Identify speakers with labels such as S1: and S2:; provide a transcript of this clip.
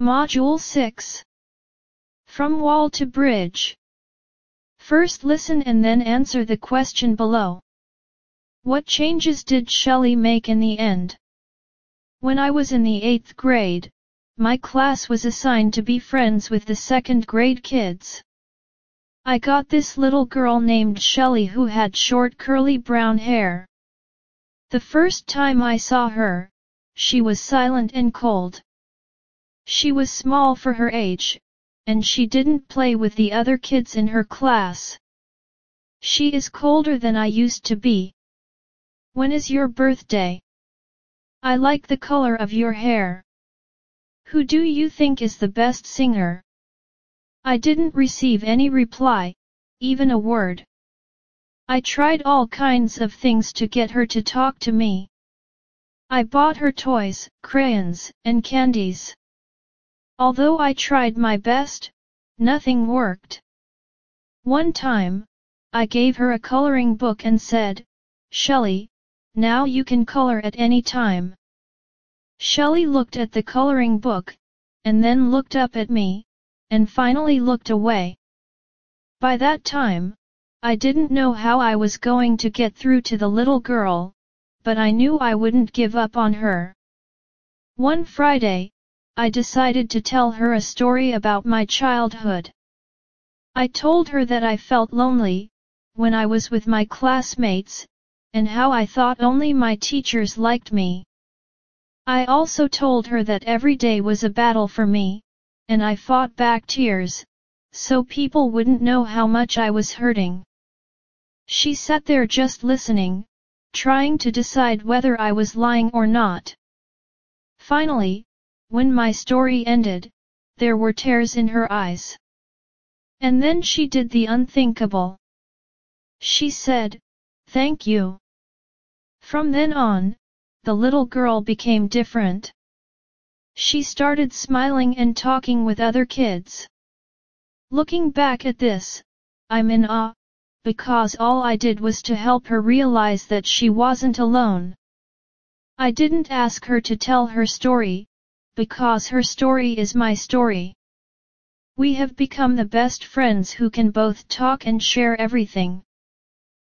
S1: Module 6. From Wall to Bridge. First listen and then answer the question below. What changes did Shelley make in the end? When I was in the 8th grade, my class was assigned to be friends with the 2nd grade kids. I got this little girl named Shelley who had short curly brown hair. The first time I saw her, she was silent and cold. She was small for her age, and she didn't play with the other kids in her class. She is colder than I used to be. When is your birthday? I like the color of your hair. Who do you think is the best singer? I didn't receive any reply, even a word. I tried all kinds of things to get her to talk to me. I bought her toys, crayons, and candies. Although I tried my best, nothing worked. One time, I gave her a coloring book and said, "Shelley, now you can color at any time." Shelley looked at the coloring book, and then looked up at me, and finally looked away. By that time, I didn't know how I was going to get through to the little girl, but I knew I wouldn't give up on her. One Friday, I decided to tell her a story about my childhood. I told her that I felt lonely when I was with my classmates, and how I thought only my teachers liked me. I also told her that every day was a battle for me, and I fought back tears, so people wouldn't know how much I was hurting. She sat there just listening, trying to decide whether I was lying or not. Finally, when my story ended, there were tears in her eyes. And then she did the unthinkable. She said, "Thank you." From then on, the little girl became different. She started smiling and talking with other kids. Looking back at this, I'm in awe, because all I did was to help her realize that she wasn't alone. I didn't ask her to tell her story, because her story is my story. We have become the best friends who can both talk and share everything.